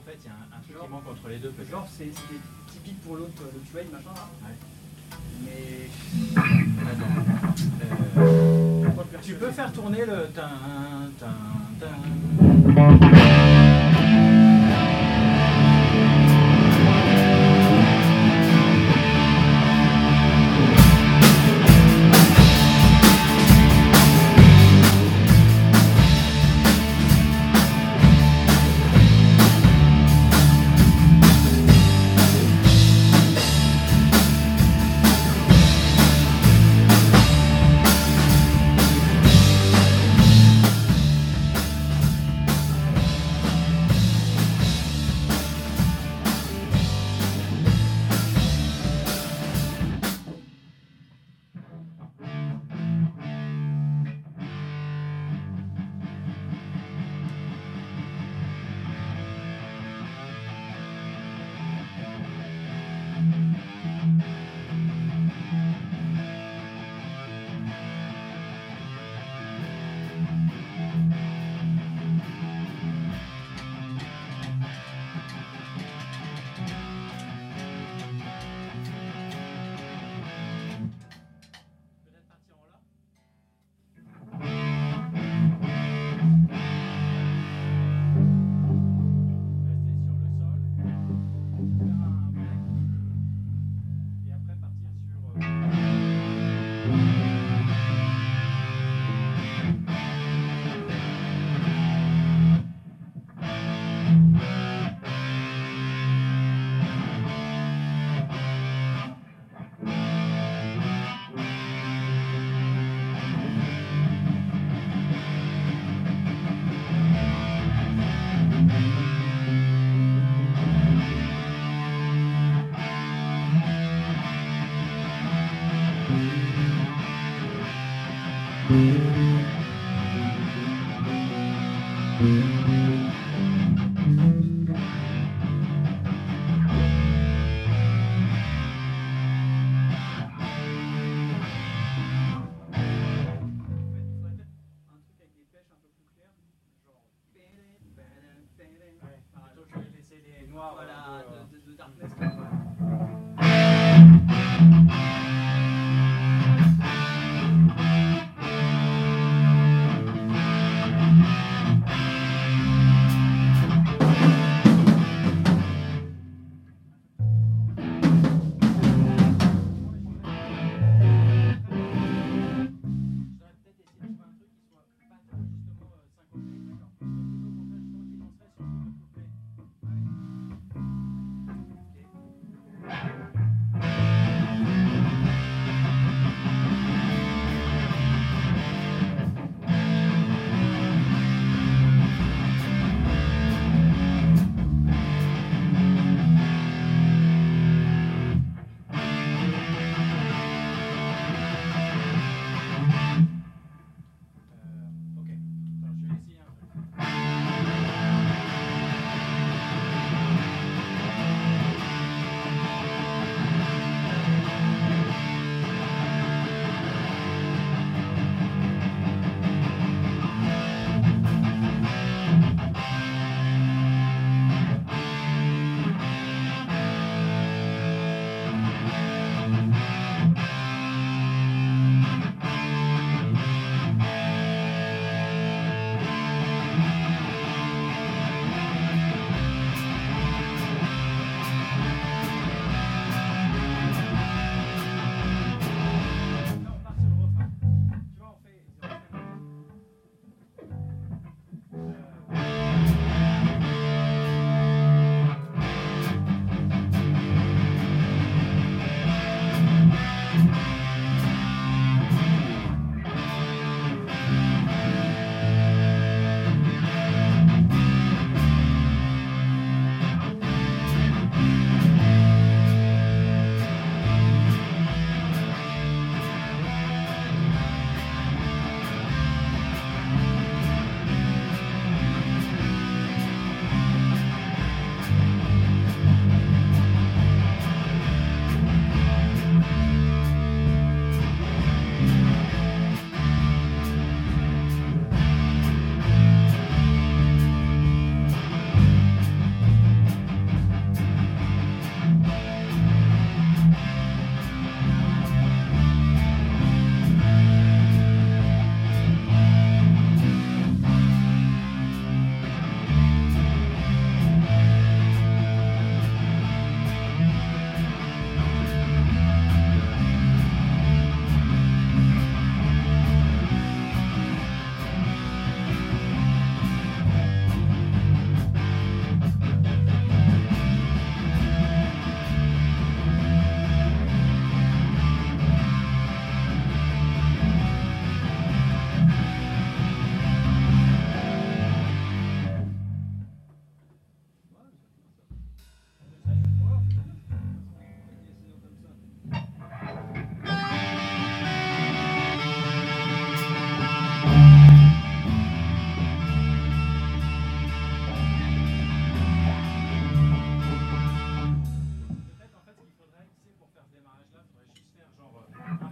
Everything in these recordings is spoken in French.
fait, il y a un truc qui manque entre les deux. Peut-être. Genre, c'est typique pour l'autre, le QA, machin là. Ouais. Mais. Attends. Tu peux faire tourner le.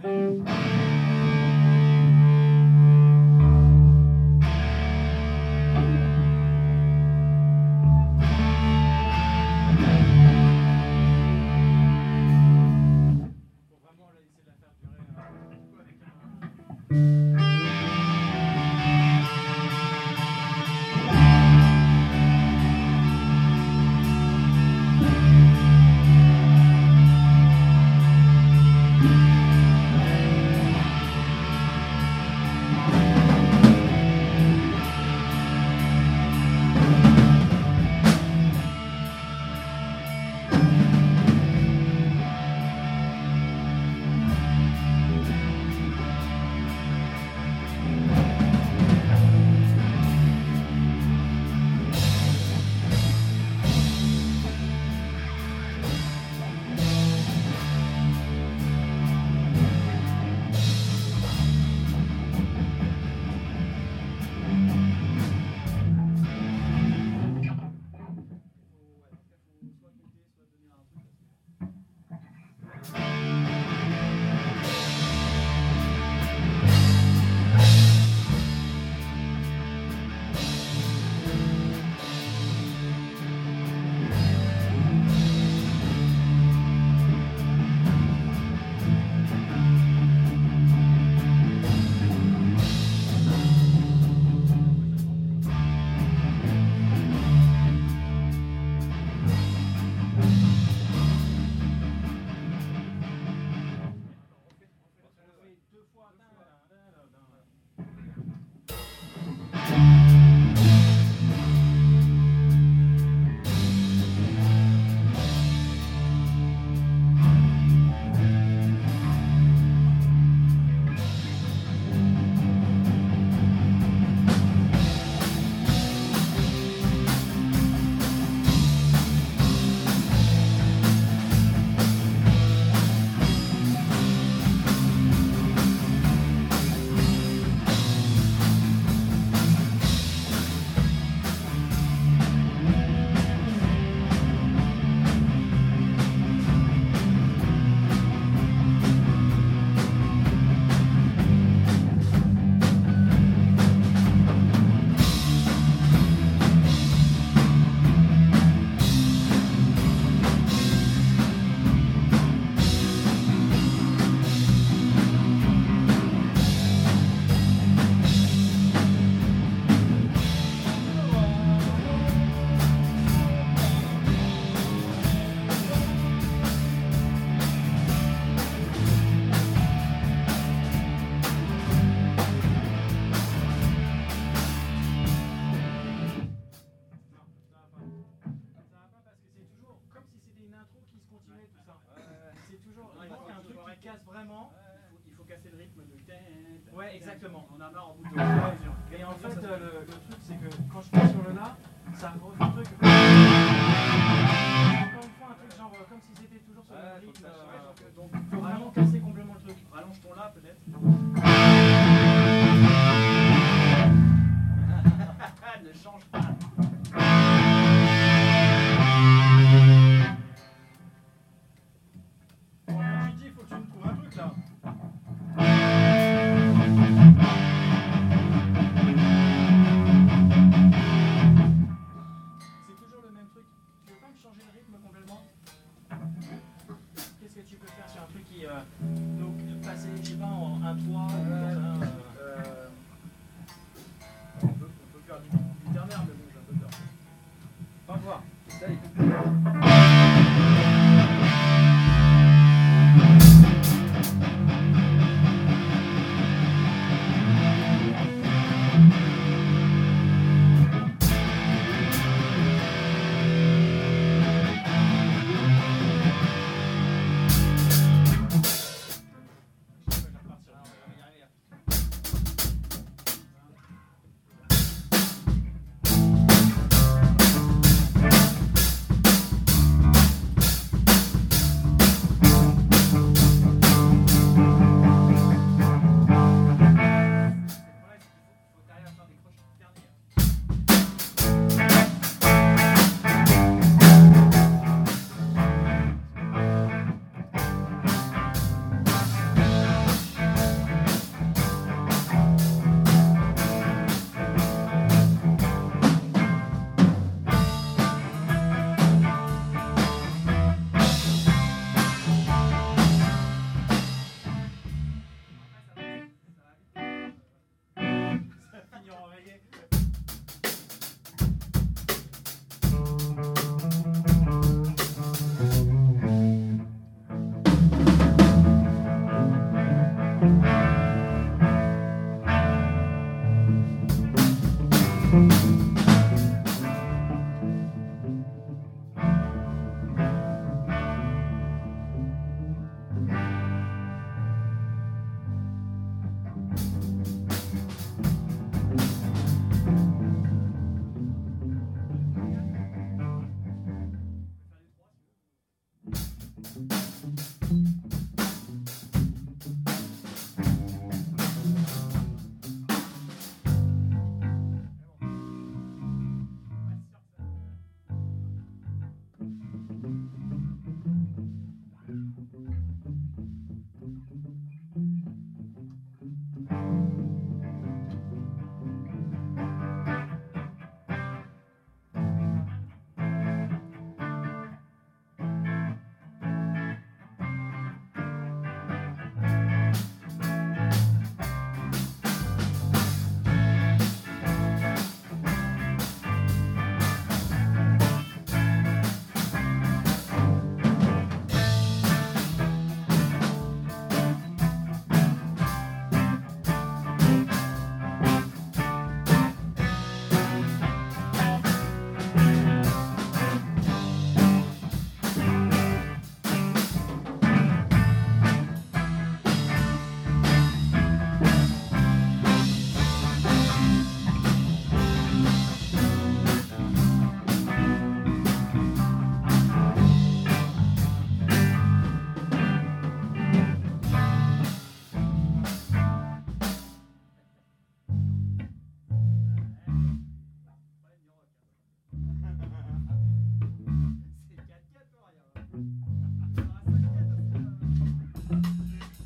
Faut vraiment essayer de la faire durer beaucoup avec un. casse vraiment. Il faut casser le rythme de Ouais, exactement. On a marre en bout de Et en fait, le truc, c'est que quand je passe sur le là, ça refait un truc. Encore une fois, un truc genre comme si c'était toujours sur le rythme. Donc, faut vraiment casser complètement le truc. Rallonge ton là, peut-être. Ne change pas. Quand tu dis, faut que tu me trouves un truc là. C'est toujours le même truc. Tu veux pas me changer le rythme complètement? Qu'est-ce que tu peux faire sur un truc qui. Donc, passer, je sais pas, en 1-3 On peut faire du ternaire, mais bon, j'ai un peu peur. Pas voir. Essaye.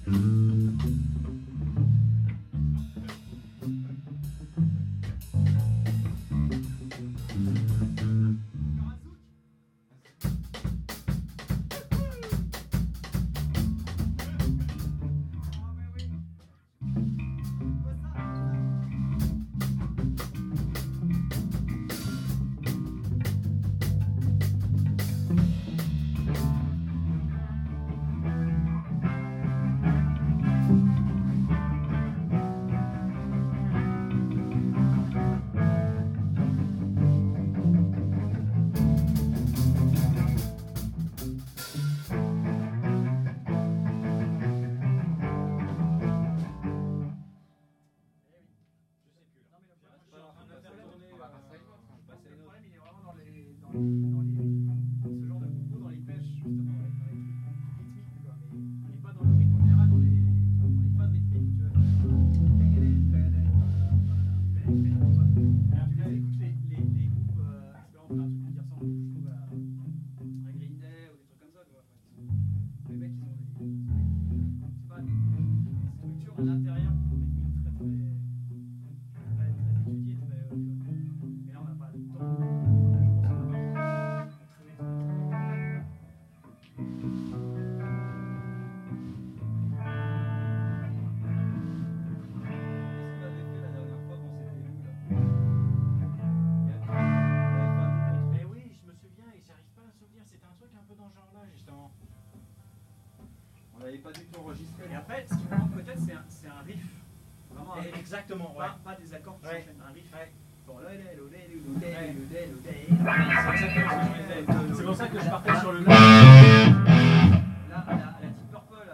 Exactement, ouais. Pas des accords qui s'enchaînent, un riff. Ouais. Bon, là, c'est pour ça que je partais sur le là, à la Deep Purple,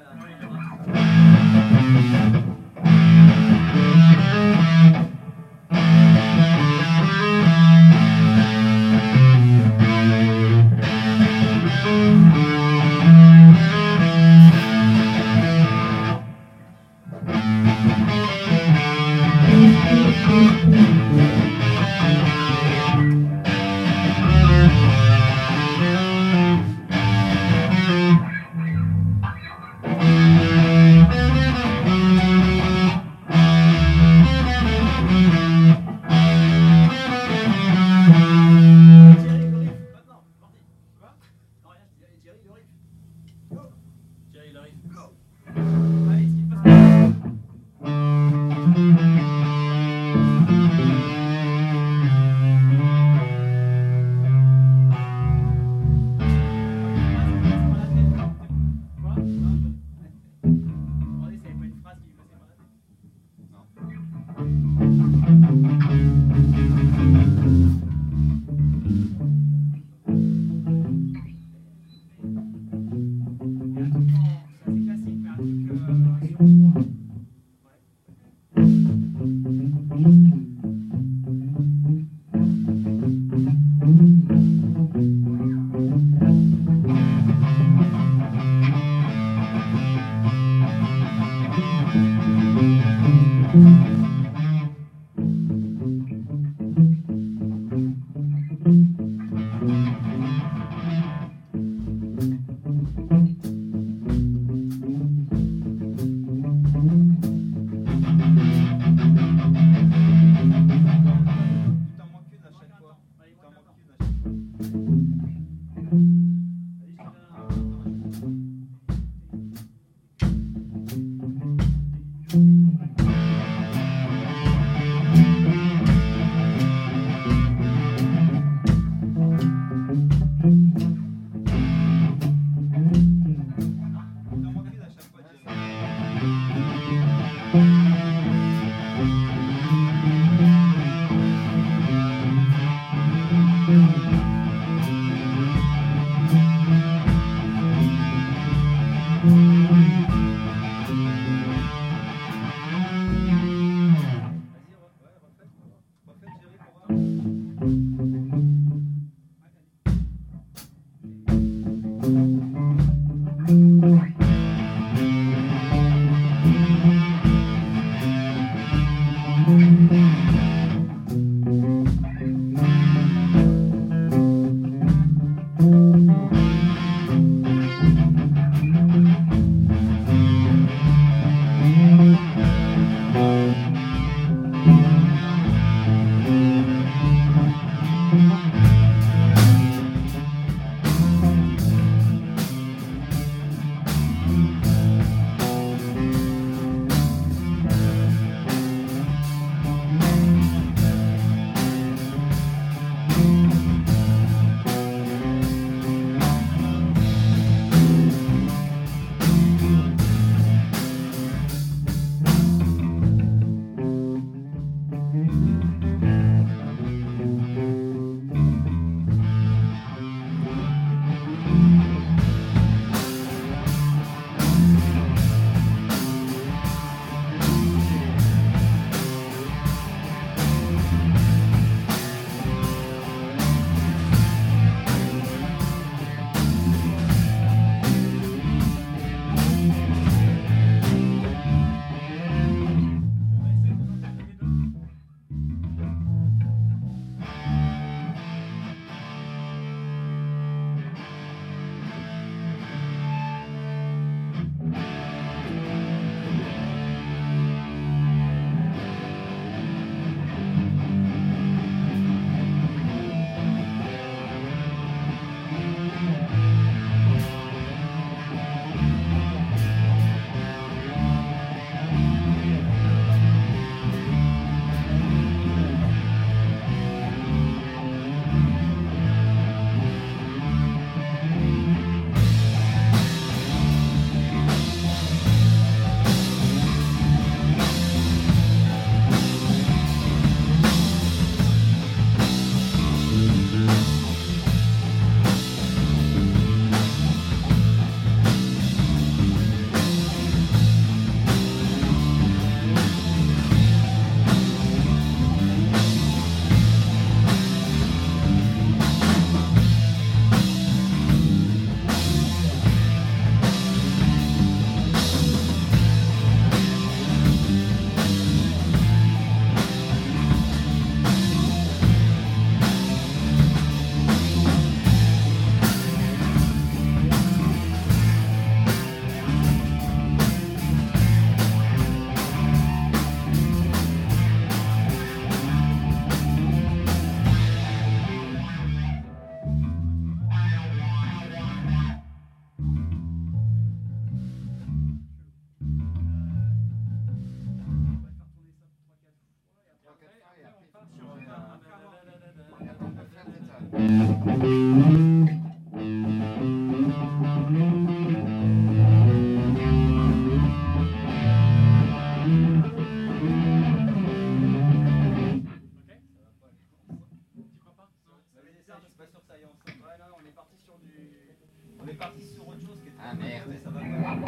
On est parti sur autre chose qui était... Ah merde. Mais ça va pas.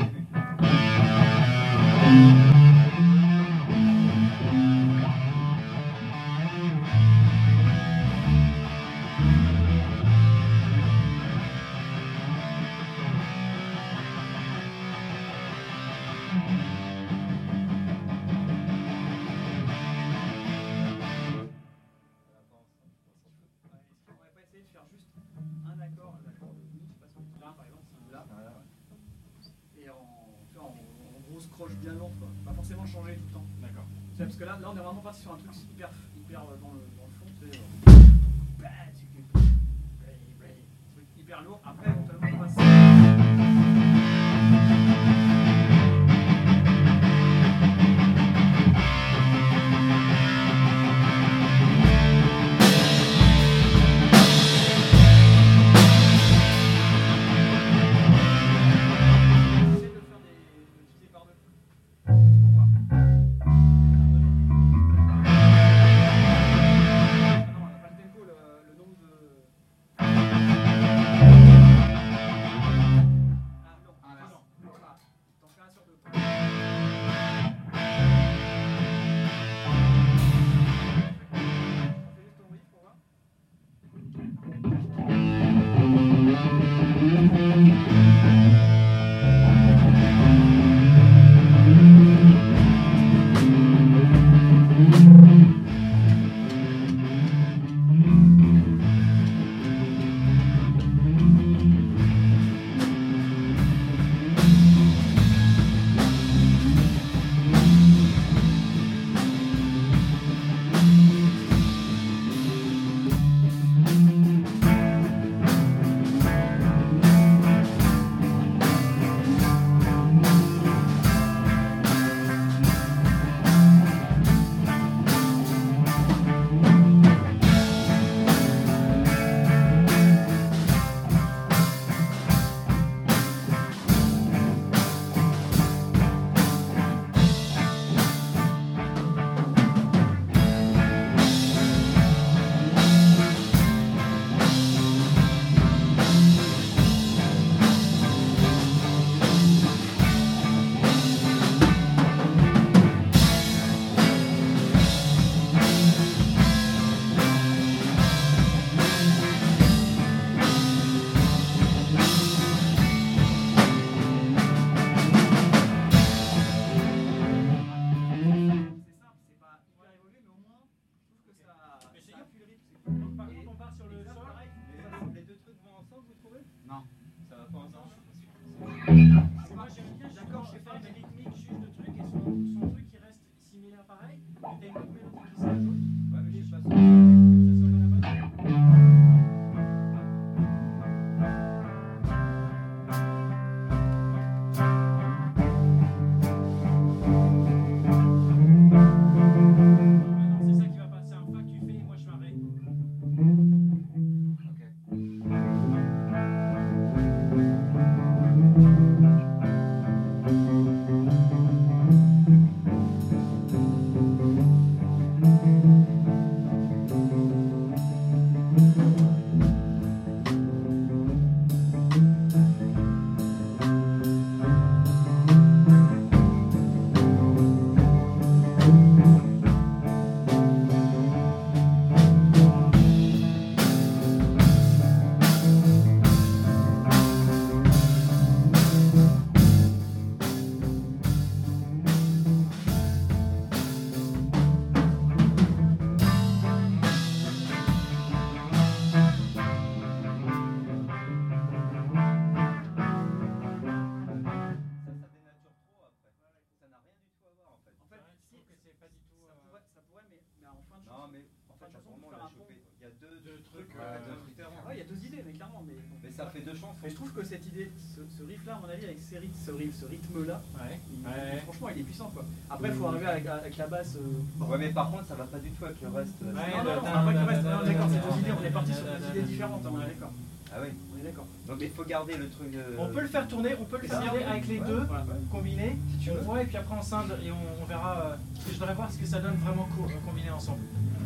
Bien lourd, quoi. Pas forcément changer tout le temps. D'accord. Parce que là, on est vraiment parti sur un truc hyper dans le fond, tu sais. Truc hyper lourd. Après, éventuellement, on passe. Non, mais en fait, il y a vraiment la chauffer. Il y a deux trucs différents. Ouais, il y a deux idées, mais clairement. Mais ça fait deux chansons. Mais je trouve que cette idée, ce riff-là, à mon avis, avec ce rythme-là, franchement, il est puissant, quoi. Après, il faut arriver avec la basse. Ouais, mais par contre, ça va pas du tout avec le reste. Non, ça va pas avec le reste. Non, d'accord, c'est deux idées. On est parti sur deux idées différentes, on est d'accord. Ah oui. On est d'accord. Donc il faut garder le truc. On peut le faire tourner, on peut le faire tourner avec les deux combinés, si tu veux. Ouais, et puis après on scinde et on verra. Je voudrais voir ce que ça donne vraiment combiné ensemble.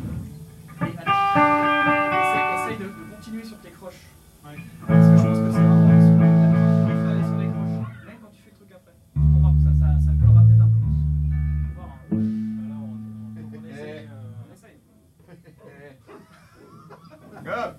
Essaye de continuer sur tes croches. Parce que je pense que c'est vraiment sur les croches. Même quand tu fais le truc après. Pour voir que ça me collera peut-être un peu plus. Faut voir. Alors on essaye. On essaye. Go!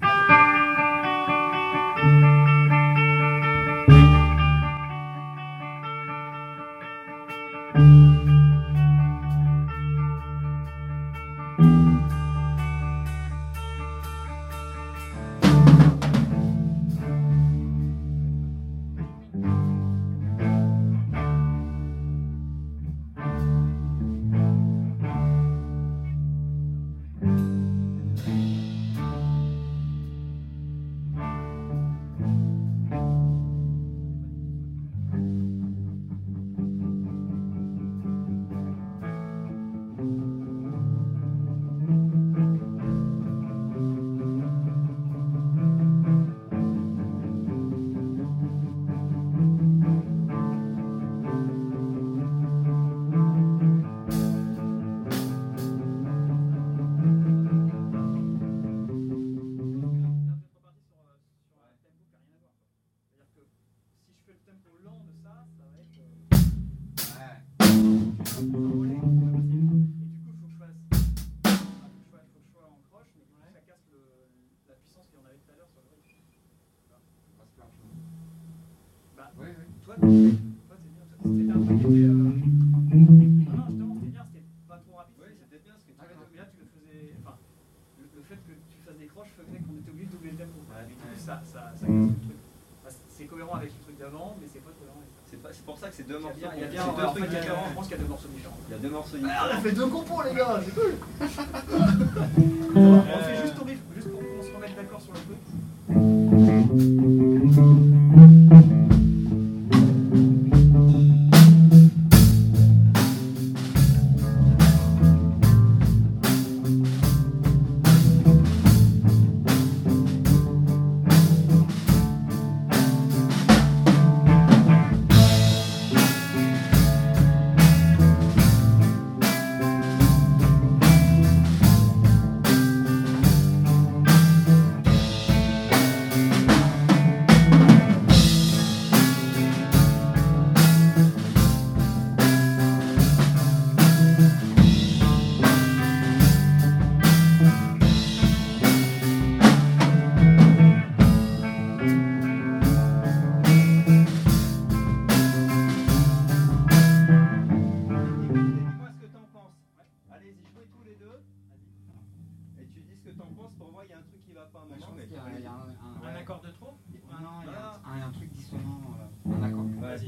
C'est cohérent avec le truc d'avant, mais c'est pas cohérent avec ça. C'est pour ça que c'est deux morceaux. Il y a bien deux trucs différents. Je pense qu'il y a deux morceaux différents. Il y a deux morceaux différents. différents. On a fait deux compos, les gars, c'est cool. On fait juste au riff, juste pour qu'on se remette d'accord sur le truc. Un accord de trop? Non, il y a un truc dissonant. Un accord. Vas-y.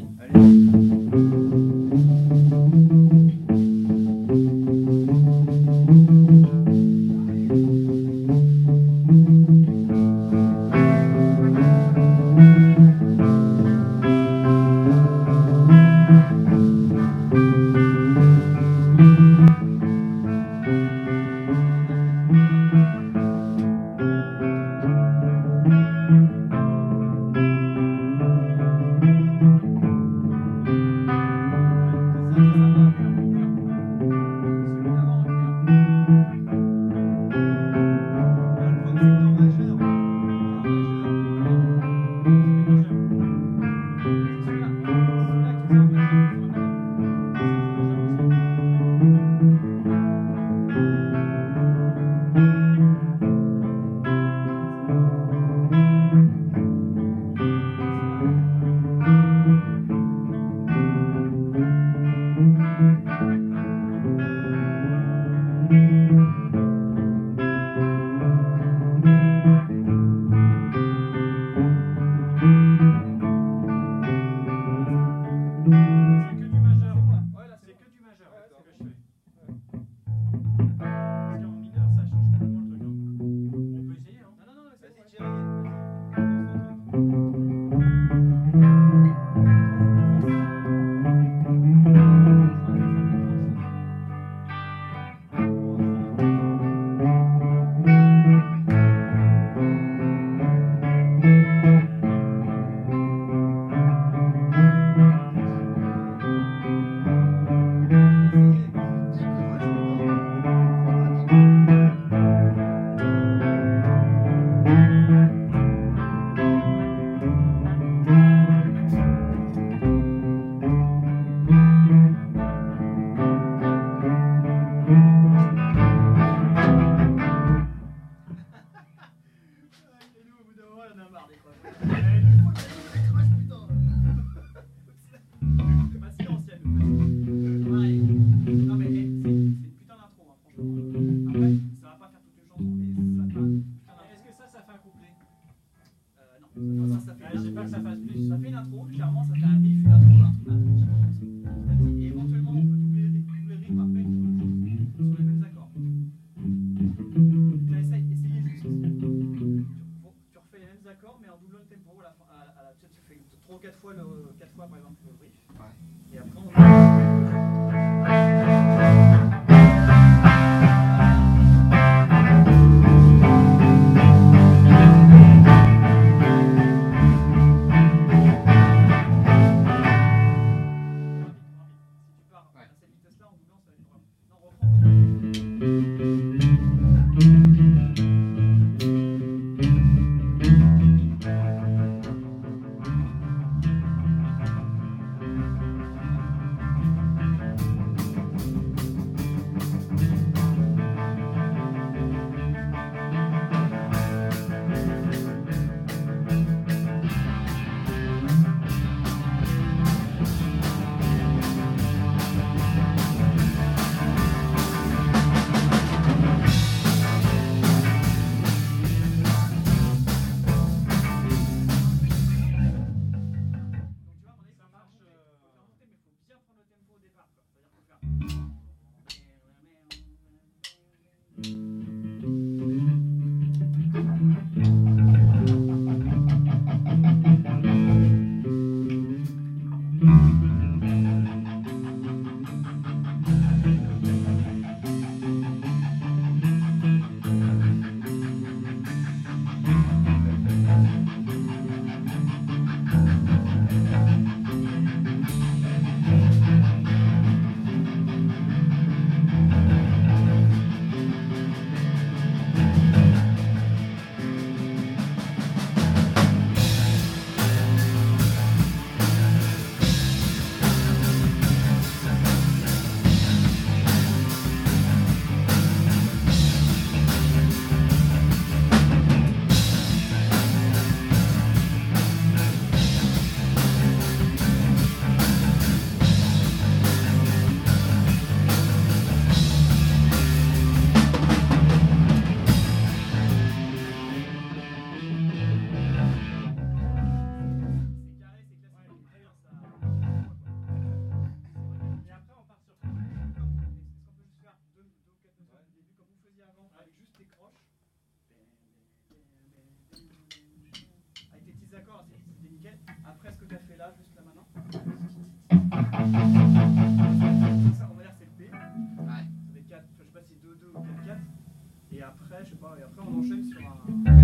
Ça, on va dire que c'est le B. Ouais. Ça fait 4, je sais pas si 2-2 ou 4-4. Et après, je sais pas, et après on enchaîne sur un.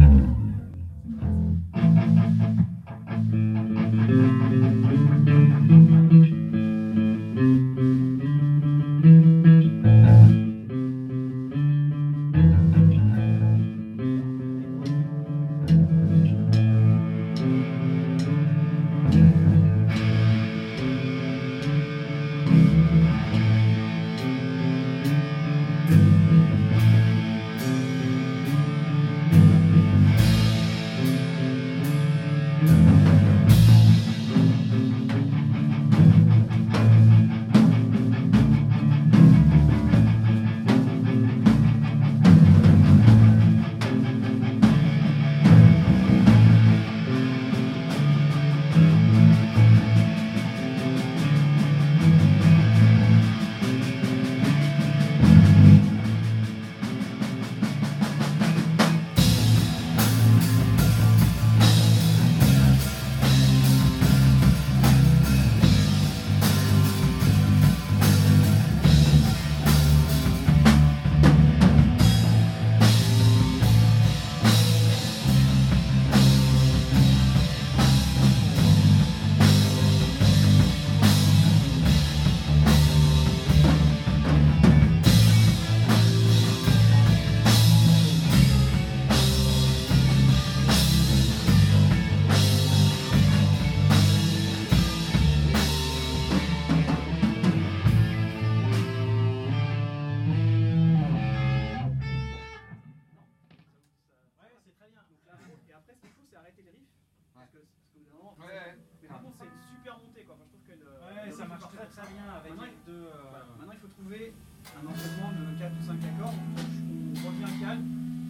Et après, ce qu'il faut, c'est arrêter les riffs. Parce que évidemment, mais par contre, c'est une super montée, quoi. Enfin, je trouve que Ouais, ça marche très très bien avec les deux. Maintenant, il faut trouver un enchaînement de 4 ou 5 accords. On revient calme.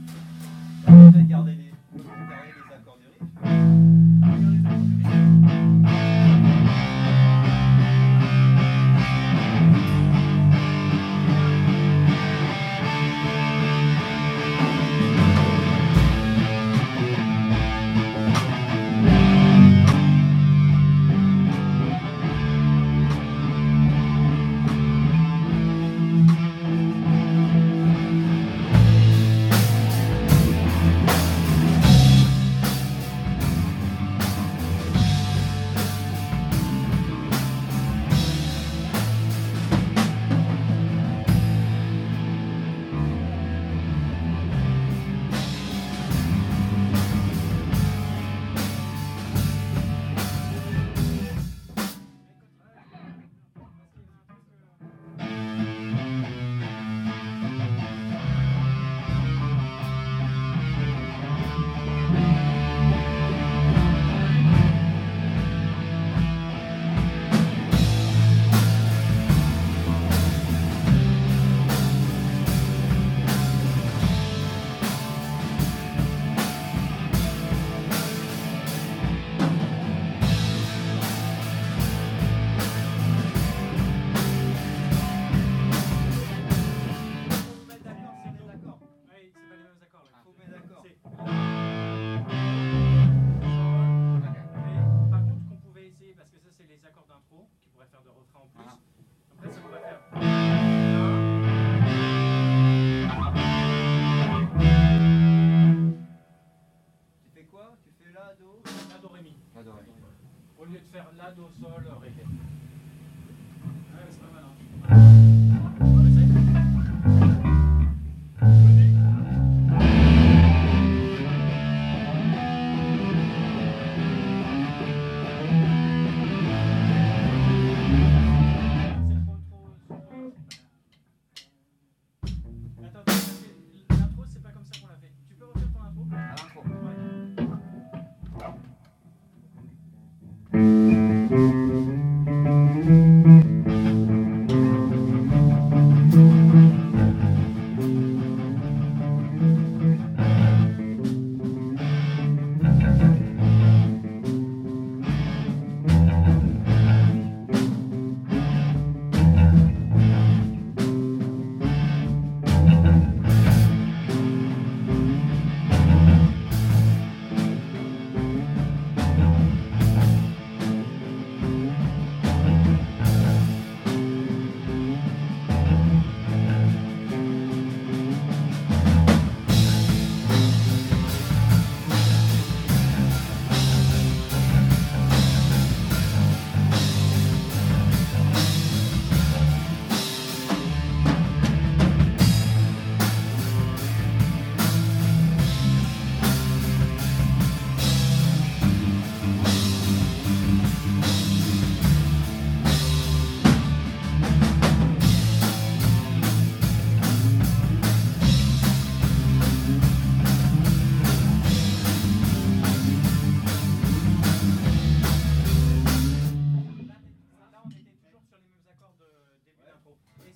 Peut-être garder les accords du riff. Regarde les accords du rythme. Thank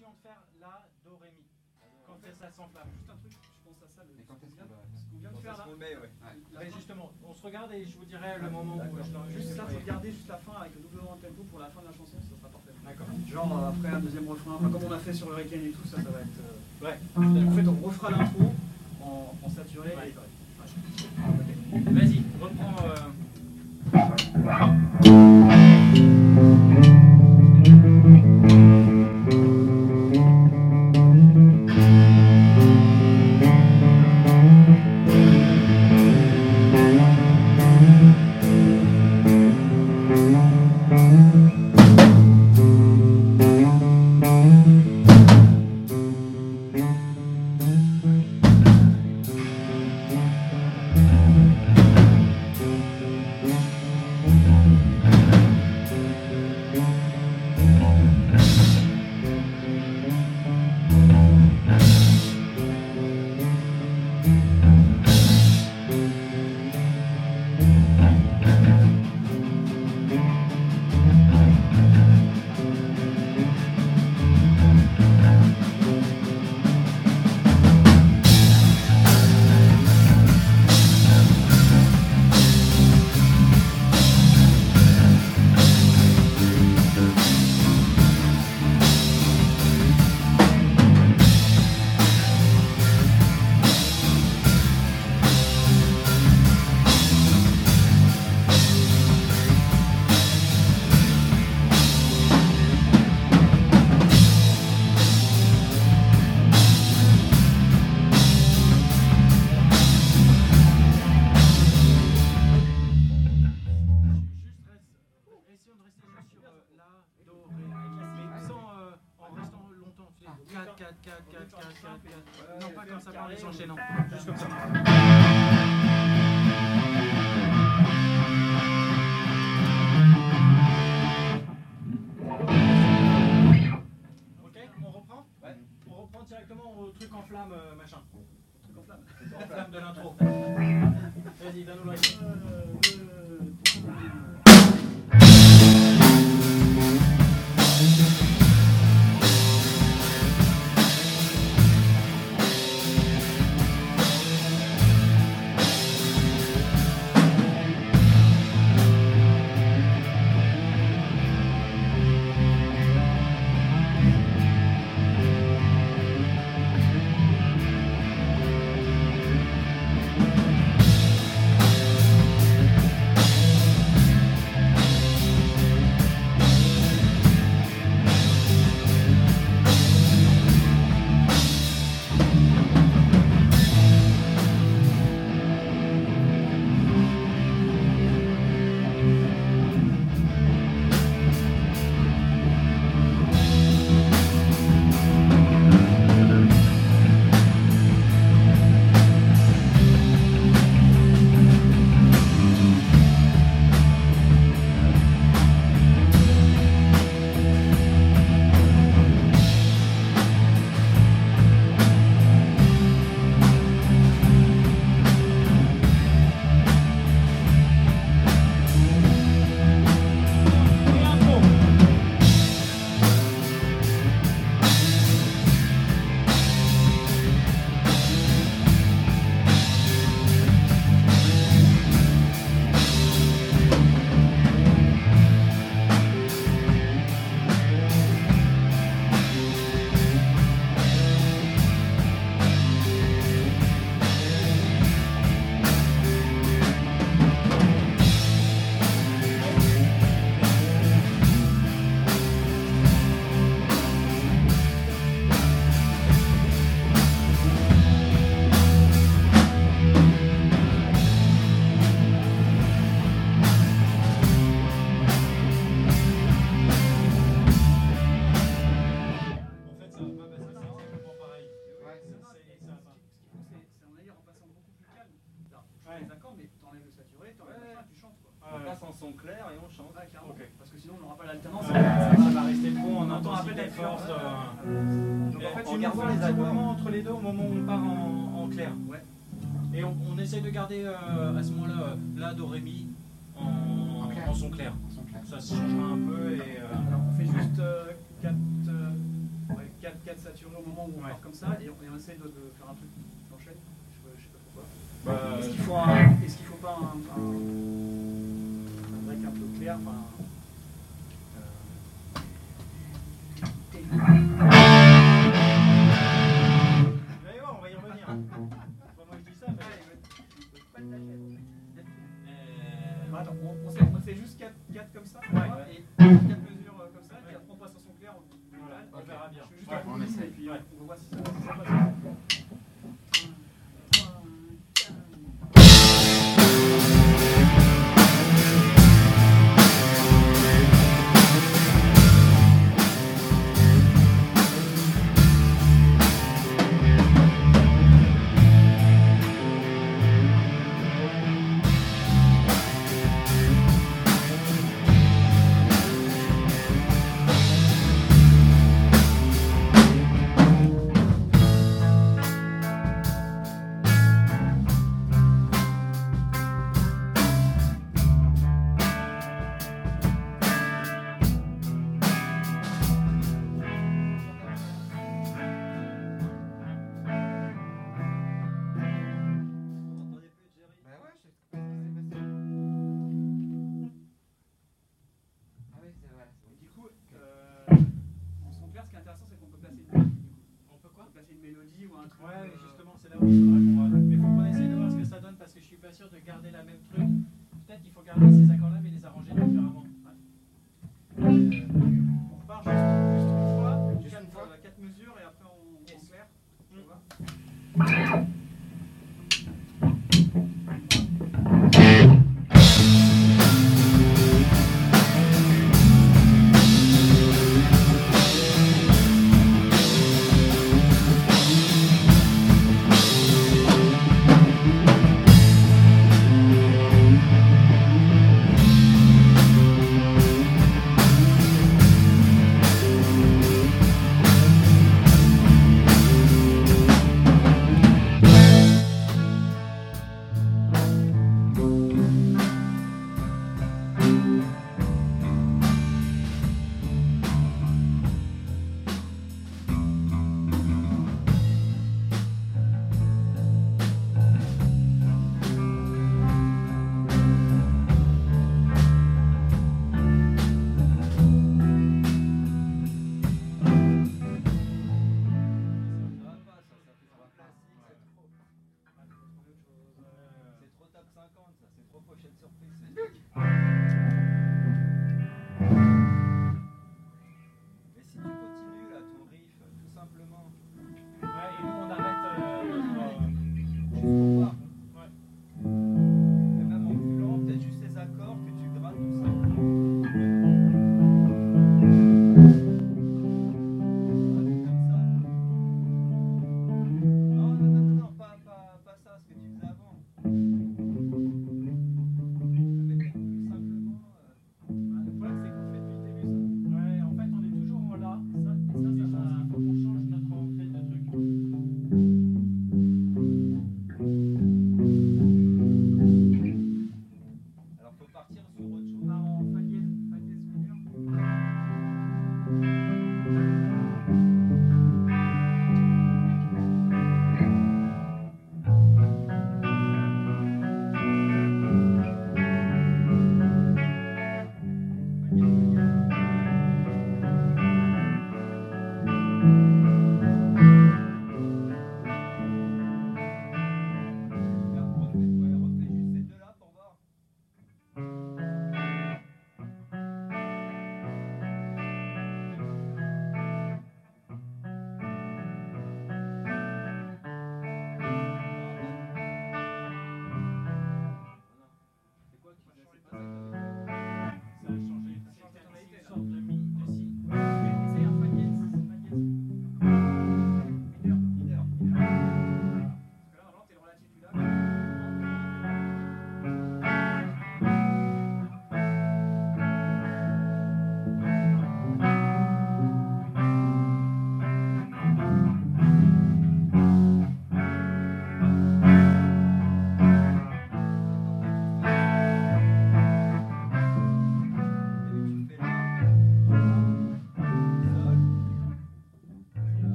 essayons de faire La, Do, Ré, Mi. Quand ça s'enflamme. Juste un truc, je pense à ça. Mais quand est-ce qu'on va... Ce qu'on vient de faire là. Mais justement, on se regarde et je vous dirai le moment où je dois Juste ça, faut garder juste la fin avec le double tempo pour la fin de la chanson, ça sera parfait. D'accord. Genre après un deuxième refrain, enfin, comme on a fait sur Hurricane et tout, ça va être. Ouais. En fait, on refera l'intro en saturé. Ouais. Et... Vas-y, reprends. Non, pas comme ça, par les enchaînants. Juste comme ça. Ok, on reprend? Ouais. On reprend directement au truc en flamme, machin. Truc en flamme. En flamme de l'intro. Vas-y, donne-nous le rythme. Son clair et on chante. Ouais, clairement. Ok. Parce que sinon on n'aura pas l'alternance. Ça va rester trop en intensité de force. Donc en fait, tu nous vois un petit moment entre les deux au moment où on part en clair. Ouais. Et on essaye de garder à ce moment-là La, Do, Ré, Mi en son clair. Ça se changera un peu et. Alors on fait juste 4 saturé au moment où on part comme ça, et on essaie de faire un truc qui enchaîne. Je sais pas pourquoi. Est-ce qu'il faut pas un break un peu clair, enfin, Vous allez voir, on va y revenir. Enfin, moi je dis ça, mais... Attends, on fait juste 4 comme ça, Ouais. et 4 mesures comme ça, puis après on passe en son clair. Voilà, on verra bien. Je fais juste Ouais, un on coup, essaie. et puis Ouais. on voit si ça passe. Ouais, justement, c'est là où il faudra qu'on va. Mais faut qu'on essaye de voir ce que ça donne parce que je suis pas sûr de garder la même truc. Peut-être qu'il faut garder ces accords-là mais les arranger différemment. On repart juste une fois, 4 mesures et après on claire. Tu vois.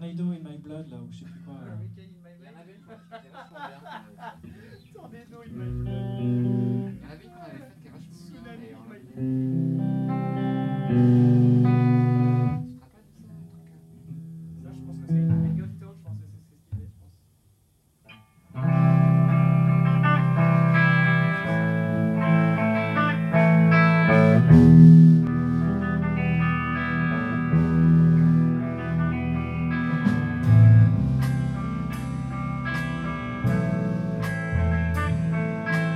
Tornado in My Blood, là, ou je sais plus quoi. Hurricane in my Il y en vein. avait une qui était vachement bien. Tornado in my vein. Il y en avait une qu'on avait faite qui est vachement bien. Tsunami Et in on my l'avait- vein. Tu te rappelles de ça, un truc Ça, je pense que c'est I Got It All, je pense que c'est ce qu'il est, je pense. Tsunami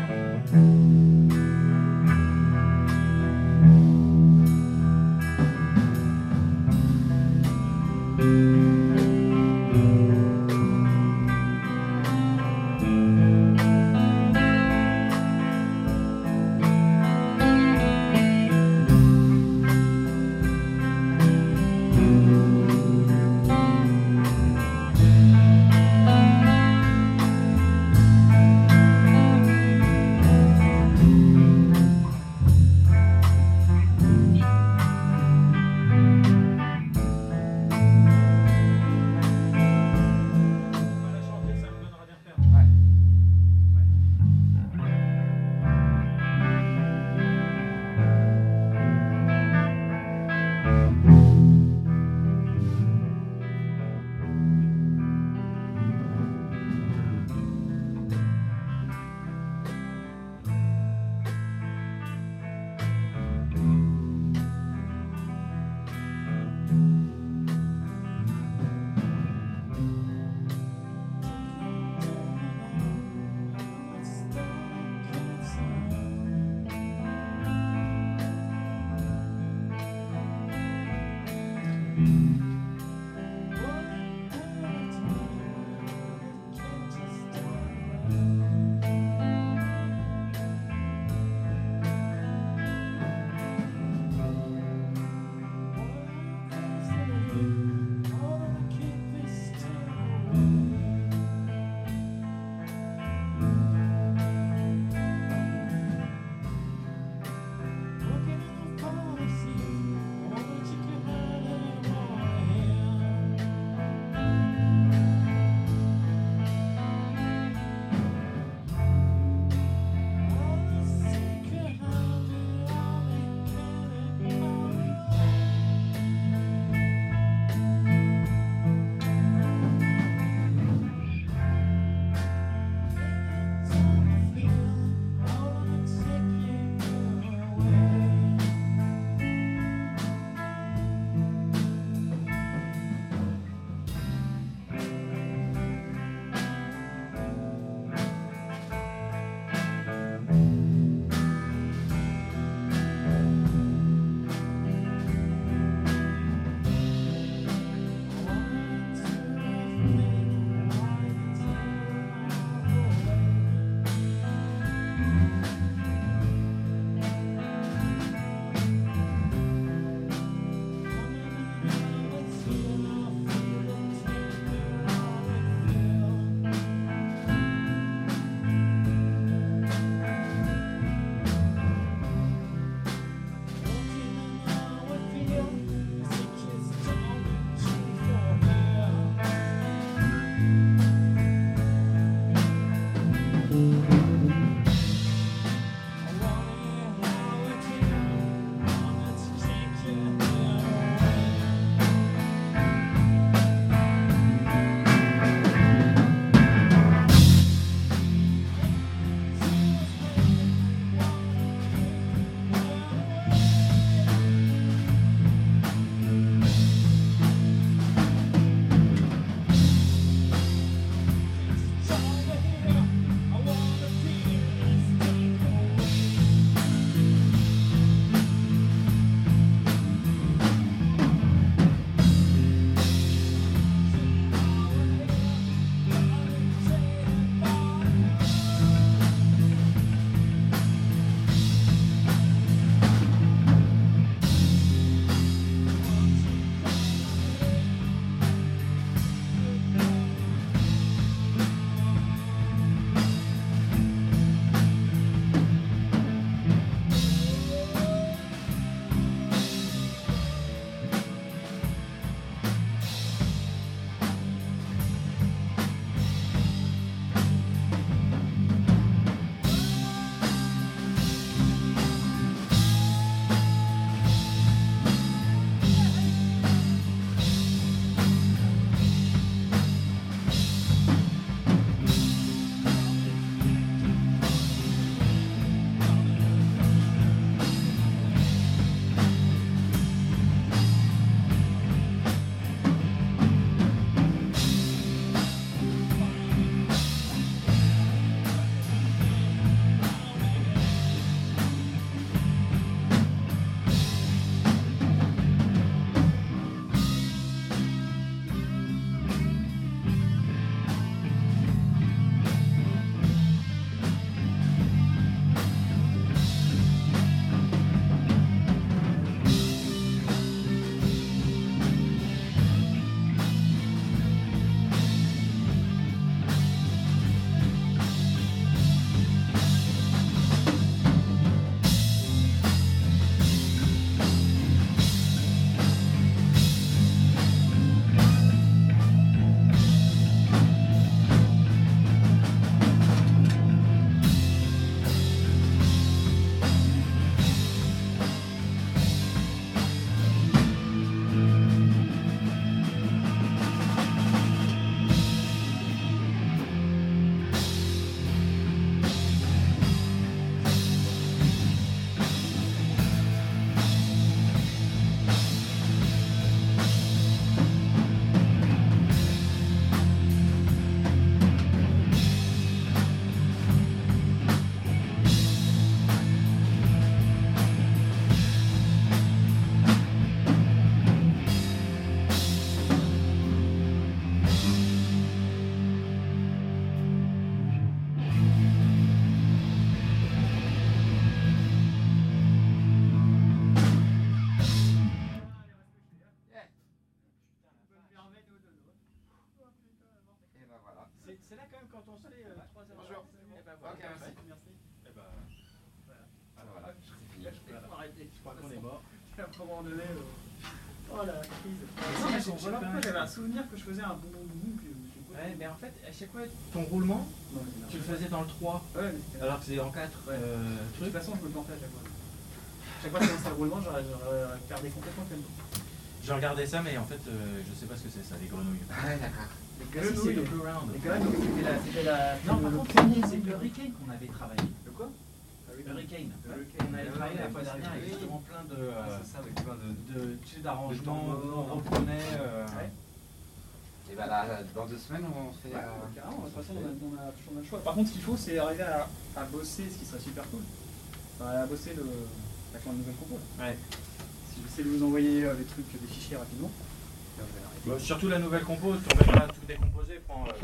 quand même quand on se fait 3 heures. Bonjour. Eh ben, voilà. Ok, merci. Merci. Eh ben, Voilà, voilà. Faut arrêter. Je crois qu'on est mort. À un moment donné. Oh la crise. Non, mais c'est Voilà pas- pourquoi j'avais un souvenir que je faisais un boum boum boum. Ouais, mais en fait, à chaque fois, ton roulement, tu le faisais dans le 3, Ouais, mais c'était. alors que c'est en 4. Ouais. De toute façon, je me plantais à chaque fois. Chaque fois que je commençais le roulement, j'aurais perdu complètement le tempo. J'ai regardé ça, mais en fait, je sais pas ce que c'est ça, les grenouilles. Ah ouais, d'accord. Les Ah, si, c'est le grenouilles. Blue Round. Les grenouilles, c'était la. Non, par contre, c'est le Hurricane qu'on avait travaillé. Le quoi? Hurricane. Hurricane. On avait travaillé la fois Ouais, dernière avec oui. justement plein de, C'est ça, avec plein de. tu sais, d'arrangements, De tambours. on reprenait. Ouais. Et bah là, dans 2 semaines, on fait. Ouais, carrément, de toute façon, on a toujours le choix. Par contre, ce qu'il faut, c'est arriver à bosser, ce qui serait super cool. Enfin, à bosser la nouvelle compo. Là. Ouais. Si j'essaie de vous envoyer des trucs, des fichiers rapidement. Bon, surtout la nouvelle compo, tu remets pas tout décomposé, prends